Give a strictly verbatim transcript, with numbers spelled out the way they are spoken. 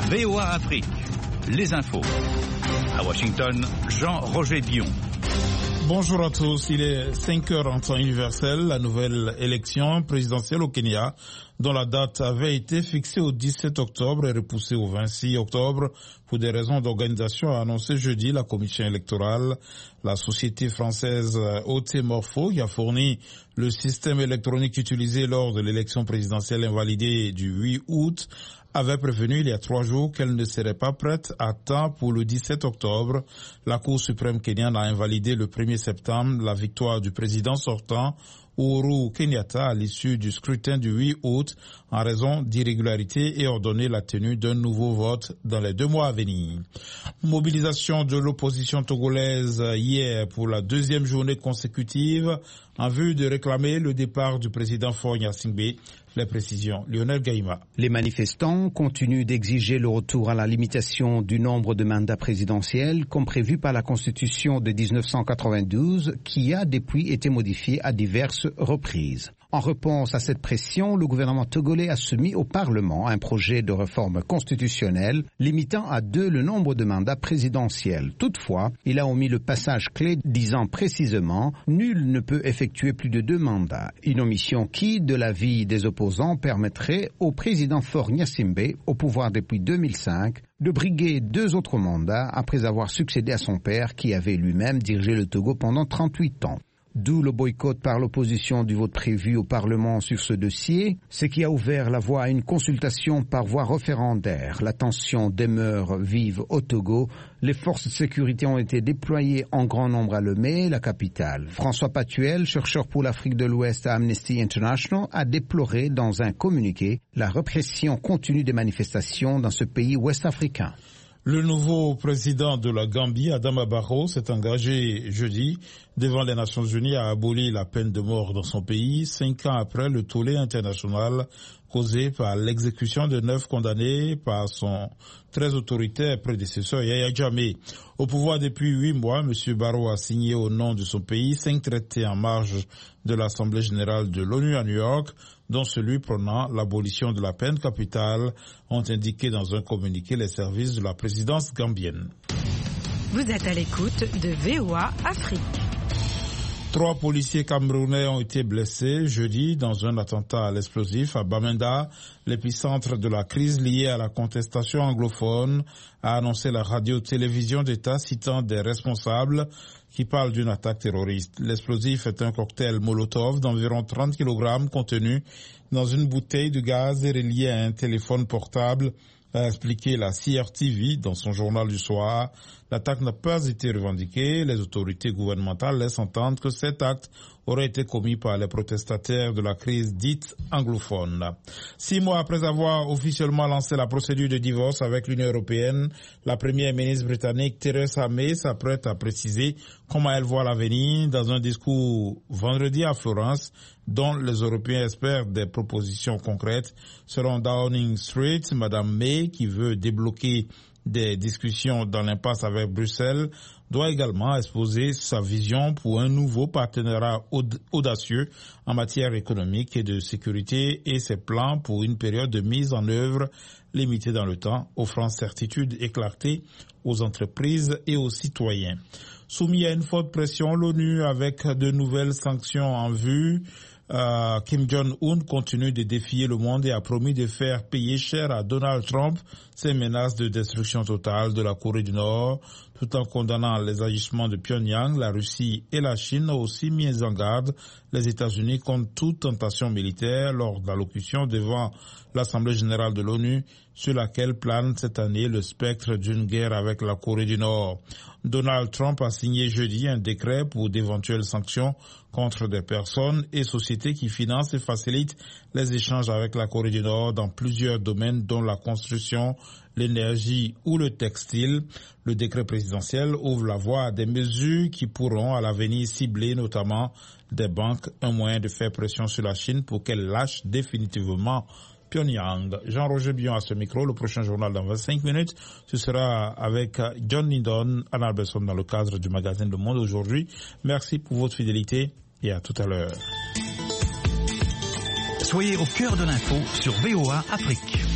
V O A Afrique, les infos. À Washington, Jean-Roger Bion. Bonjour à tous, il est cinq heures en temps universel. La nouvelle élection présidentielle au Kenya, dont la date avait été fixée au dix-sept octobre et repoussée au vingt-six octobre pour des raisons d'organisation, a annoncé jeudi la commission électorale. La société française O T Morpho, qui a fourni le système électronique utilisé lors de l'élection présidentielle invalidée du huit août, avait prévenu il y a trois jours qu'elle ne serait pas prête à temps pour le dix-sept octobre. La Cour suprême kenyane a invalidé le premier septembre la victoire du président sortant Uhuru Kenyatta à l'issue du scrutin du huit août en raison d'irrégularités et ordonné la tenue d'un nouveau vote dans les deux mois à venir. Mobilisation de l'opposition togolaise hier pour la deuxième journée consécutive en vue de réclamer le départ du président Faure Gnassingbé. Les précisions, Lionel Gaïma. Les manifestants continuent d'exiger le retour à la limitation du nombre de mandats présidentiels comme prévu par la Constitution de dix-neuf cent quatre-vingt-douze qui a depuis été modifiée à diverses reprises. En réponse à cette pression, le gouvernement togolais a soumis au Parlement un projet de réforme constitutionnelle limitant à deux le nombre de mandats présidentiels. Toutefois, il a omis le passage clé disant précisément « Nul ne peut effectuer plus de deux mandats », une omission qui, de l'avis des opposants, permettrait au président Faure Gnassingbé, au pouvoir depuis deux mille cinq, de briguer deux autres mandats après avoir succédé à son père qui avait lui-même dirigé le Togo pendant trente-huit ans. D'où le boycott par l'opposition du vote prévu au Parlement sur ce dossier, ce qui a ouvert la voie à une consultation par voie référendaire. La tension demeure vive au Togo. Les forces de sécurité ont été déployées en grand nombre à Lomé, la capitale. François Patuel, chercheur pour l'Afrique de l'Ouest à Amnesty International, a déploré dans un communiqué la répression continue des manifestations dans ce pays ouest-africain. Le nouveau président de la Gambie, Adama Barrow, s'est engagé jeudi devant les Nations Unies à abolir la peine de mort dans son pays, cinq ans après le tollé international causé par l'exécution de neuf condamnés par son très autoritaire prédécesseur Yahya Jammeh. Au pouvoir depuis huit mois, M. Barrow a signé au nom de son pays cinq traités en marge de l'Assemblée générale de l'ONU à New York, dont celui prônant l'abolition de la peine capitale, ont indiqué dans un communiqué les services de la présidence gambienne. Vous êtes à l'écoute de V O A Afrique. Trois policiers camerounais ont été blessés jeudi dans un attentat à l'explosif à Bamenda, l'épicentre de la crise liée à la contestation anglophone, a annoncé la radio-télévision d'État citant des responsables qui parlent d'une attaque terroriste. L'explosif est un cocktail Molotov d'environ trente kilogrammes contenu dans une bouteille de gaz et relié à un téléphone portable, a expliqué la C R T V dans son journal du soir. L'attaque n'a pas été revendiquée. Les autorités gouvernementales laissent entendre que cet acte aurait été commis par les protestataires de la crise dite anglophone. Six mois après avoir officiellement lancé la procédure de divorce avec l'Union européenne, la première ministre britannique Theresa May s'apprête à préciser comment elle voit l'avenir dans un discours vendredi à Florence, dont les Européens espèrent des propositions concrètes. Selon Downing Street, Madame May, qui veut débloquer des discussions dans l'impasse avec Bruxelles, doit également exposer sa vision pour un nouveau partenariat audacieux en matière économique et de sécurité et ses plans pour une période de mise en œuvre limitée dans le temps, offrant certitude et clarté aux entreprises et aux citoyens. Soumis à une forte pression, l'ONU, avec de nouvelles sanctions en vue, Euh, Kim Jong-un continue de défier le monde et a promis de faire payer cher à Donald Trump ses menaces de destruction totale de la Corée du Nord. Tout en condamnant les agissements de Pyongyang, la Russie et la Chine ont aussi mis en garde les États-Unis contre toute tentation militaire lors de l'allocution devant l'Assemblée générale de l'ONU, sur laquelle plane cette année le spectre d'une guerre avec la Corée du Nord. Donald Trump a signé jeudi un décret pour d'éventuelles sanctions contre des personnes et sociétés qui financent et facilitent les échanges avec la Corée du Nord dans plusieurs domaines dont la construction, l'énergie ou le textile. Le décret présidentiel ouvre la voie à des mesures qui pourront à l'avenir cibler notamment des banques, un moyen de faire pression sur la Chine pour qu'elle lâche définitivement Pyongyang. Jean-Roger Bion à ce micro. Le prochain journal dans vingt-cinq minutes, ce sera avec John Lindon, Anna Alberson dans le cadre du magazine Le Monde aujourd'hui. Merci pour votre fidélité et à tout à l'heure. Soyez au cœur de l'info sur V O A Afrique.